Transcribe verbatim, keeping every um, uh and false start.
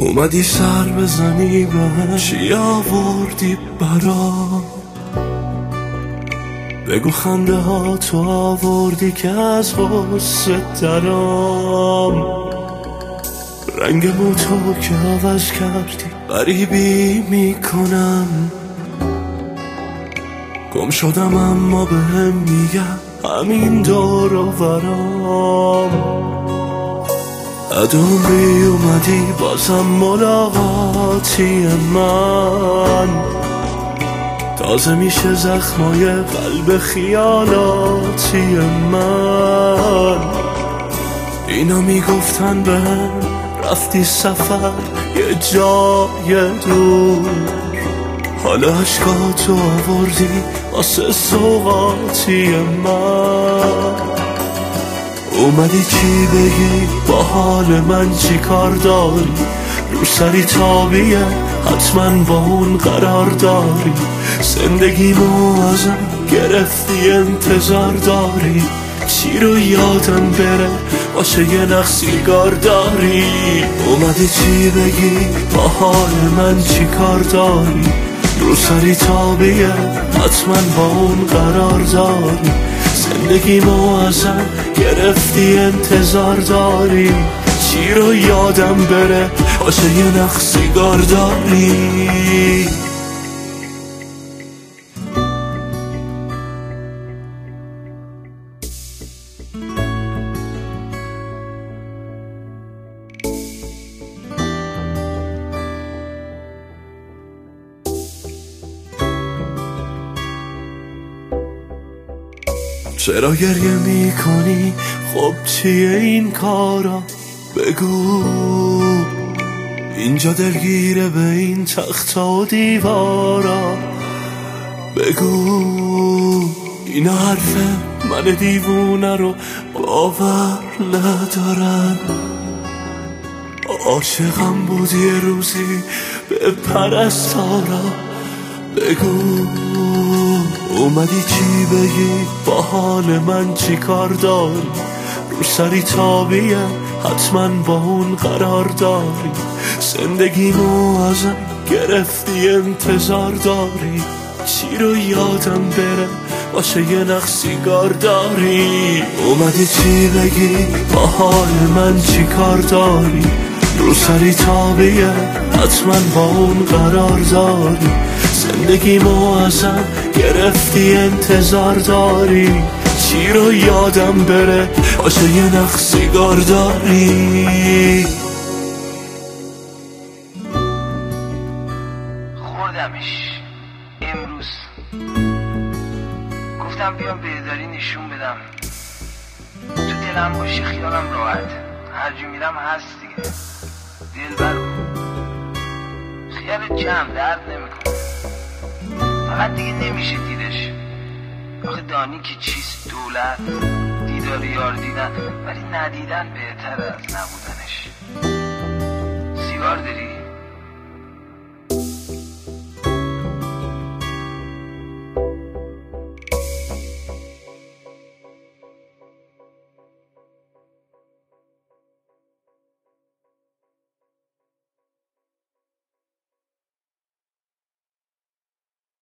اومدی سر بزنی به چی آوردی برام، بگو خنده ها تو آوردی که از غصه درام، رنگمو تو که عوض کردی غریبی میکنم، گم شدم اما بهم میگم همین دور و برام. عمری اومدی بازم ملاقاتی من، تازه میشه زخمای قلب خیالاتی من. اینا میگفتن بهم رفتی سفر یه جای دور، حالا عشقاتو آوردی واسه سوغاتی من. اومدی چی بگی با حال من چی کار داری، رو سری تابیه حتما با اون قرار داری، زندگیمو ازم گرفتی انتظار داری، چی رو یادم بره باشه یه نخ سیگار داری. اومدی چی بگی با حال من چی کار داری، رو سری تابیه حتما با اون قرار داری، زندگیمو ازم گرفتی انتظار داری، چی رو یادم بره باشه یه نخ سیگار داری. چرا گریه میکنی؟ خب چیه این کارا؟ بگو اینجا دلگیره به این تخت و دیوارا. بگو اینا حرفه من دیوونه رو باور ندارن، عاشقم بود یه روزی به پرستارا. بگو اومدی چی بگی با حال من چی کار داری، رو سری تابیه حتما با اون قرار داری، زندگیمو ازم گرفتی انتظار داری، چی رو یادم بره باشه یه نخ سیگار داری. اومدی چی بگی با حال من چی کار داری، رو سری تابیه حتما با اون قرار داری، زندگیمو ازم گرفتی انتظار داری، چی رو یادم بره باشه یه نخ سیگار داری. خوردمش امروز، گفتم بیام بهداری نشون بدم، تو دلم باشه خیالم راحت، هر جا میرم هست دیگه. دلبر خیالت کم درد نمیکنه، فقط دیگه نمیشه دیدش. آخه دانی که چیست دولت، دیدار یار دیدن، ولی ندیدن بهتر از نبودنش. سیگار داری؟